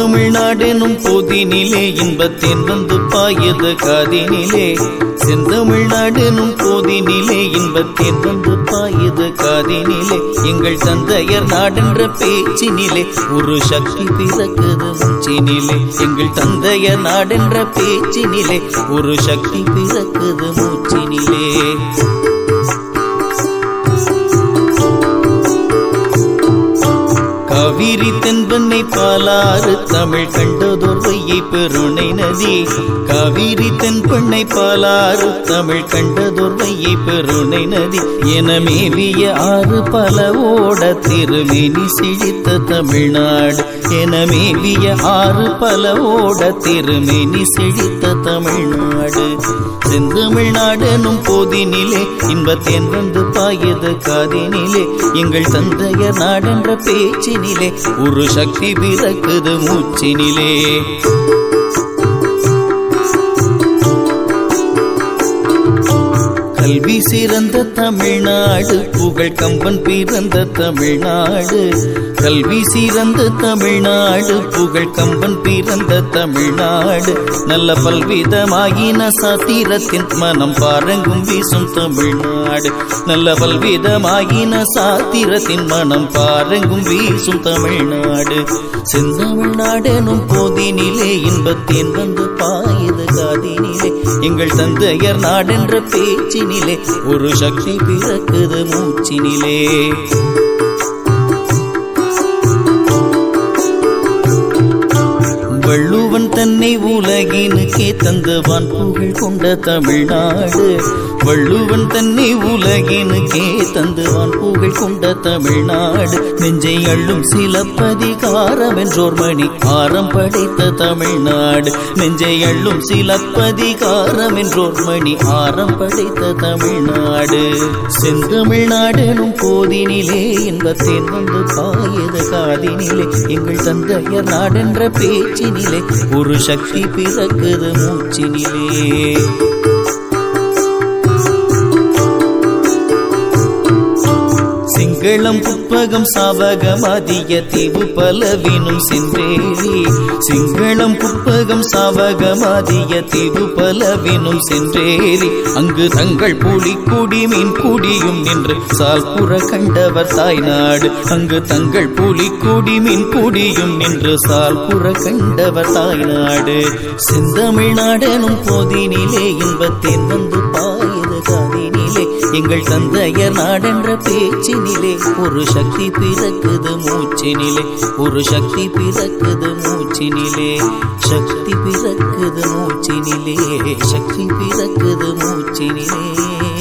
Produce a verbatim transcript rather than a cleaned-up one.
செந்தமிழ்நாடெனும் போதினிலே இன்பத்தேன் வந்து பாயது காதினிலே. செந்தமிழ்நாடெனும் போதினிலே இன்பத்தேன் வந்து பாயது காதினிலே. எங்கள் தந்தையர் நாடென்ற பேச்சினிலே ஒரு சக்தி பிறக்குது மூச்சினிலே. எங்கள் தந்தையர் நாடென்ற பேச்சினிலே ஒரு சக்தி பிறக்குது மூச்சினிலே. காவிரி தென்பெண்ணை பாலாறு தமிழ் கண்டதோர் வையை பெருணை நதி. காவிரி தென்பெண்ணை பாலாறு தமிழ் கண்டதோர் வையை பெருணை நதி. என மேவிய ஆறு பல ஓட திருமேனி செழித்த தமிழ்நாடு. என மேவிய ஆறு பல ஓட திருமேனி செழித்த தமிழ்நாடு. செந்தமிழ்நாடெனும் போதினிலே இன்பத்தேன் வந்து பாயது காதினிலே. எங்கள் தந்தையர் நாடென்ற பேச்சினிலே ஒரு சக்தி பிறக்குது மூச்சினிலே. கல்வி சிறந்த தமிழ்நாடு புகழ் கம்பன் பிறந்த தமிழ்நாடு. கல்வி சிறந்த தமிழ்நாடு புகழ் கம்பன் பிறந்த தமிழ்நாடு. நல்ல பல்விதமாயின சாத்திரத்தின் மனம் பாரங்கும் வீசும் தமிழ்நாடு. நல்ல பல்விதமாயின சாத்திரத்தின் மனம் பாரங்கும் வீசும் தமிழ்நாடு. செந்தமிழ்நாடெனும் போதினிலே இன்பத்தேன் வந்து பாயது காதினிலே. எங்கள் தந்தையர் நாடென்ற பேச்சினிலே ஒரு சக்தி பிறக்குது மூச்சினிலே. வள்ளுவன் தன்னை உலகினுக்கே தந்தவான் புகழ் கொண்ட தமிழ்நாடு. வள்ளுவன் தன்னை உலகினுக்கே தந்துவான் புகழ் கொண்ட தமிழ்நாடு. நெஞ்சை அள்ளும் சிலப்பதிகாரம் என்றோர் மணி ஆரம் படைத்த தமிழ்நாடு. நெஞ்சை அள்ளும் சிலப்பதிகாரம் என்றோர் மணி ஆரம் படைத்த தமிழ்நாடு. செந்தமிழ்நாடெனும் போதினிலே இன்பத்தேன் வந்து பாயது காதினிலே. எங்கள் தந்தையர் நாடென்ற பேச்சினிலே ஒரு சக்தி பிறக்குது மூச்சினிலே. சிங்களம் புட்பகம் சாவகமாதிய தீவு பலவினும் சென்றேறி. சிங்களம் புட்பகம் சாவகமாதிய தீவு பலவினும் சென்றேறி. அங்கு தங்கள் புலிக்குடி மீன் குடியும் நின்று சால்புற கண்டவர் தாய்நாடு. அங்கு தங்கள் புலிக்குடி மீன் குடியும் நின்று சால்புற கண்டவர் தாய்நாடு. செந்தமிழ்நாடெனும் போதினிலே இன்பத்தேன் வந்து பாயது காதினிலே. எங்கள் தந்தையர் நாடென்ற பேச்சினிலே ஒரு சக்தி பிறக்குது மூச்சினிலே. ஒரு சக்தி பிறக்குது மூச்சினிலே. சக்தி பிறக்குது மூச்சினிலே. சக்தி பிறக்குது மூச்சினிலே.